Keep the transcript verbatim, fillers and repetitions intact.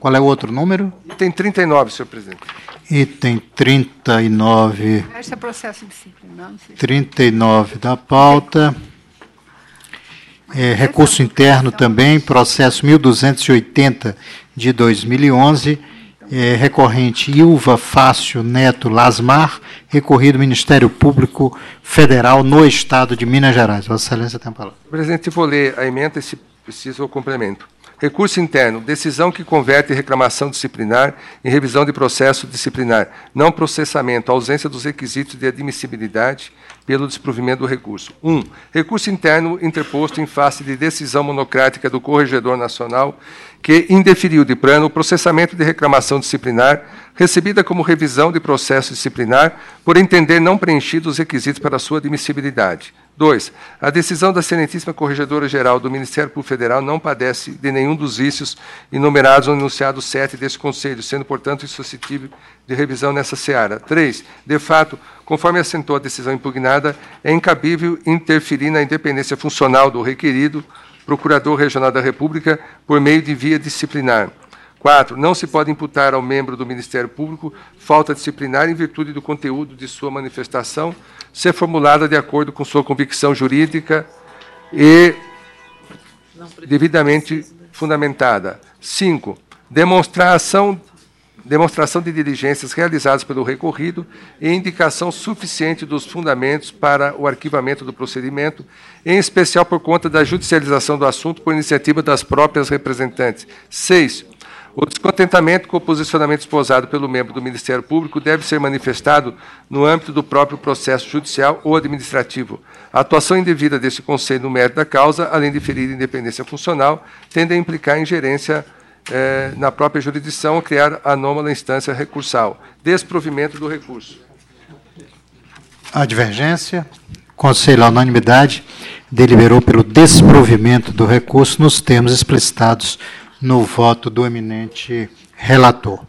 Qual é o outro número? Item trinta e nove, senhor presidente. Item trinta e nove. Este é processo disciplinar. Não sei. trinta e nove da pauta. É, recurso interno também, processo mil duzentos e oitenta de dois mil e onze, é, recorrente Ilva Fácio Neto Lasmar, recorrido Ministério Público Federal no Estado de Minas Gerais. Vossa Excelência tem a palavra. Presidente, vou ler a emenda e, se preciso, o complemento. Recurso interno, decisão que converte reclamação disciplinar em revisão de processo disciplinar, não processamento, ausência dos requisitos de admissibilidade pelo desprovimento do recurso. um. Recurso interno interposto em face de decisão monocrática do Corregedor Nacional que indeferiu de plano o processamento de reclamação disciplinar recebida como revisão de processo disciplinar por entender não preenchidos os requisitos para sua admissibilidade. dois. A decisão da Excelentíssima Corregedora-Geral do Ministério Público Federal não padece de nenhum dos vícios enumerados no enunciado sete deste Conselho, sendo, portanto, insuscetível de revisão nessa seara. três. De fato, conforme assentou a decisão impugnada, é incabível interferir na independência funcional do requerido, Procurador Regional da República, por meio de via disciplinar. quatro. Não se pode imputar ao membro do Ministério Público falta disciplinar em virtude do conteúdo de sua manifestação, ser formulada de acordo com sua convicção jurídica e devidamente fundamentada. cinco. Demonstração, demonstração de diligências realizadas pelo recorrido e indicação suficiente dos fundamentos para o arquivamento do procedimento, em especial por conta da judicialização do assunto por iniciativa das próprias representantes. seis. O descontentamento com o posicionamento esposado pelo membro do Ministério Público deve ser manifestado no âmbito do próprio processo judicial ou administrativo. A atuação indevida deste Conselho no mérito da causa, além de ferir independência funcional, tende a implicar ingerência eh, na própria jurisdição ou criar anômala instância recursal. Desprovimento do recurso. A divergência. Conselho, à unanimidade, deliberou pelo desprovimento do recurso nos termos explicitados no voto do eminente relator.